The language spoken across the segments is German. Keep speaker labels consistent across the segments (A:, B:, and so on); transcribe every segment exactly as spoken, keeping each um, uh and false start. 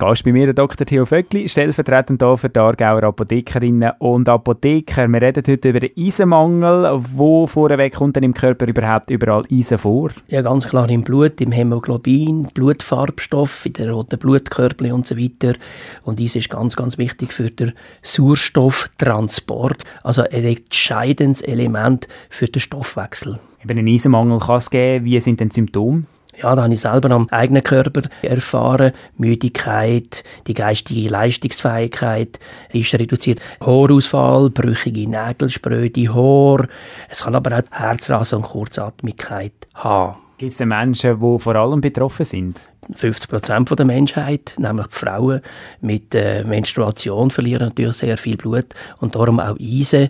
A: Gast bei mir, der Doktor Theo Vöckli, stellvertretend hier für die Aargauer Apothekerinnen und Apotheker. Wir reden heute über den Eisenmangel. Wo vorweg kommt denn im Körper überhaupt überall Eisen vor?
B: Ja, ganz klar im Blut, im Hämoglobin, Blutfarbstoff, in den roten Blutkörperchen und so weiter. Und Eisen ist ganz, ganz wichtig für den Sauerstofftransport. Also ein entscheidendes Element für den Stoffwechsel.
A: Eben einen Eisenmangel kann es geben. Wie sind denn die Symptome?
B: Ja, da habe ich selber am eigenen Körper erfahren. Müdigkeit, die geistige Leistungsfähigkeit ist reduziert. Haarausfall, brüchige Nägel, spröde Haare. Es kann aber auch Herzrasen und Kurzatmigkeit haben.
A: Gibt es denn Menschen, die vor allem betroffen sind?
B: fünfzig Prozent der Menschheit, nämlich die Frauen mit äh, Menstruation, verlieren natürlich sehr viel Blut und darum auch Eisen.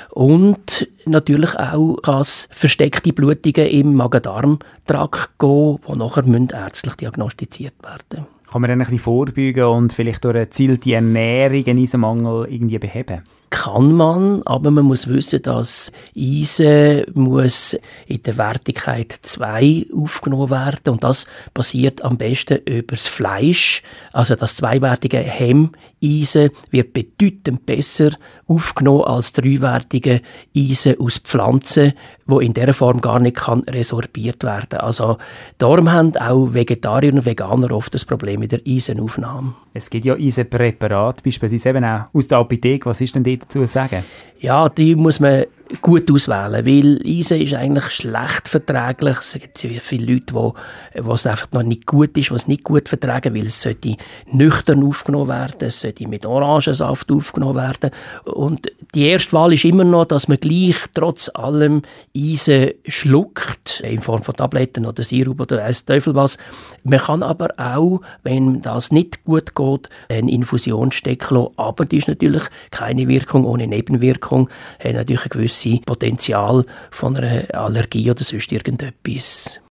B: Und natürlich auch kann es versteckte Blutungen im Magen-Darm-Trakt geben, die nachher ärztlich diagnostiziert werden.
A: Kann man dann ein bisschen vorbeugen und vielleicht durch eine gezielte Ernährung einen Eisenmangel irgendwie beheben?
B: Kann man, aber man muss wissen, dass Eisen muss in der Wertigkeit zwei aufgenommen werden und das passiert am besten über das Fleisch. Also das zweiwertige Hemmeisen wird bedeutend besser aufgenommen als dreiwertige Eisen aus Pflanzen, wo in dieser Form gar nicht kann resorbiert werden. Also darum haben auch Vegetarier und Veganer oft das Problem mit der Eisenaufnahme.
A: Es gibt ja Eisenpräparate, beispielsweise eben auch aus der Apotheke. Was ist denn dort dazu zu sagen?
B: Ja, die muss man gut auswählen, weil Eisen ist eigentlich schlecht verträglich. Es gibt sehr viele Leute, wo, wo es einfach noch nicht gut ist, was nicht gut vertragen, weil es sollte nüchtern aufgenommen werden, es sollte mit Orangensaft aufgenommen werden. Und die erste Wahl ist immer noch, dass man gleich trotz allem Eisen schluckt, in Form von Tabletten oder Sirup oder weiss Teufel was. Man kann aber auch, wenn das nicht gut geht, eine Infusion stecken lassen, aber die ist natürlich keine Wirkung ohne Nebenwirkung, hat natürlich ein gewisses Potenzial von einer Allergie oder sonst irgendetwas.